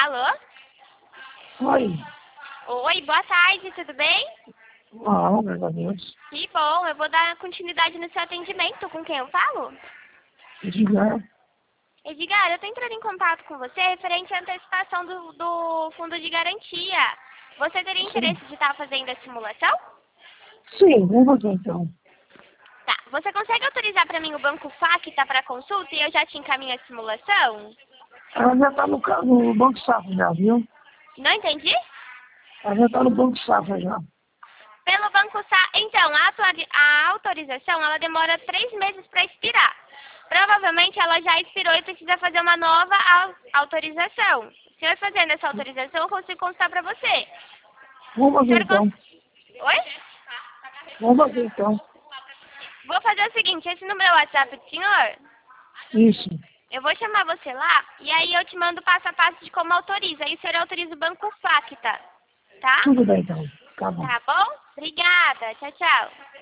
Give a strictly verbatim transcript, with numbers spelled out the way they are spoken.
Alô? Oi. Oi, boa tarde, tudo bem? Não, graças a Deus. Que bom, eu vou dar continuidade no seu atendimento. Com quem eu falo? Diga. Edgar, eu estou entrando em contato com você referente à antecipação do, do fundo de garantia. Você teria Sim. interesse de estar fazendo a simulação? Sim, vamos ver então. Tá, você consegue autorizar para mim o Banco Facta para consulta e eu já te encaminho a simulação? Ela já está no, ca- no Banco Safra já, viu? Não entendi? Ela já está no Banco Safra já. Pelo Banco Sa... Então, a, autori- a autorização, ela demora três meses para expirar. Provavelmente ela já expirou e precisa fazer uma nova au- autorização. Se eu fazendo essa autorização, eu consigo constar para você. O Vamos ver senhor então. cons... Oi? Vamos ver então. Vou fazer o seguinte, esse número é o WhatsApp do senhor? Isso. Eu vou chamar você lá e aí eu te mando passo a passo de como autoriza. Aí o senhor autoriza o Banco Facta, tá? Tudo bem então. Tá bom. Tá bom? Obrigada. Tchau, tchau.